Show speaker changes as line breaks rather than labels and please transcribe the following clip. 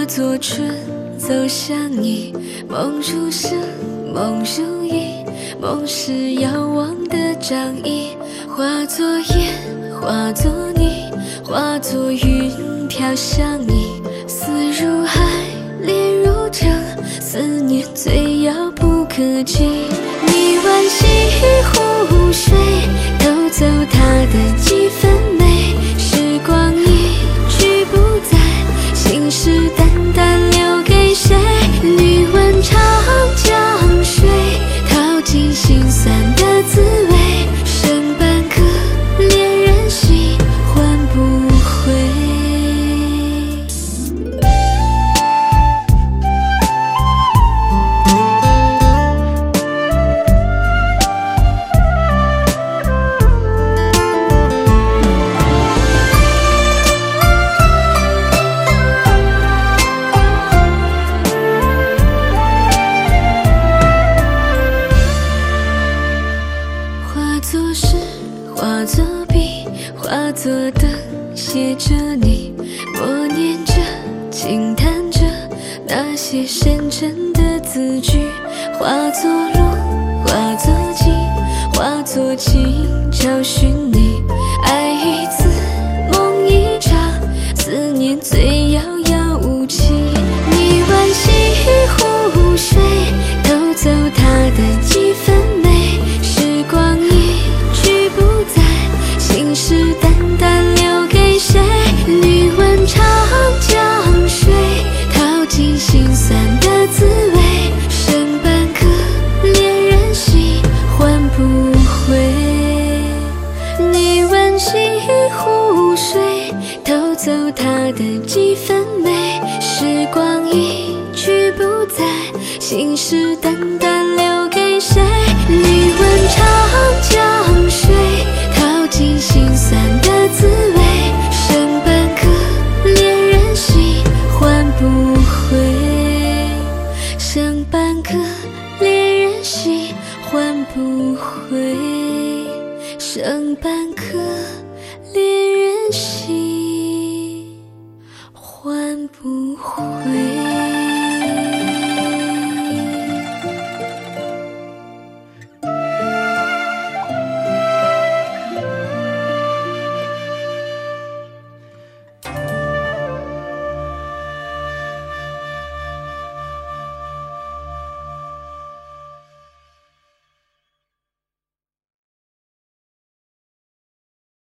作春走向你，梦如声，梦如影，梦是遥望的掌印，化作烟，化作泥，化作云飘向你，思如海，恋如城，思念最遥不可及。你惋惜湖水，偷走它的几分美，时光一去不再，心事淡淡留给谁？你问长江水，淘尽心酸的滋味，剩半颗恋人心，换不回。化作笔，化作灯，写着你，默念着，轻弹着那些深沉的字句，化作路，化作景，化作情，找寻你。爱一次，梦一场，思念最遥遥无期。你惋惜湖水，偷走它的几分美，时光一去不再，心事淡淡留给谁？你问长江水，淘尽心酸的滋味，剩半颗恋人心，换不回。你惋惜湖水，偷走它的几分美，时光一去不再，心事淡淡留给谁？你问长江水，淘尽心酸的滋味，剩半颗恋人心，换不回。剩半颗恋人心，换不回。剩半颗恋人心，换不回。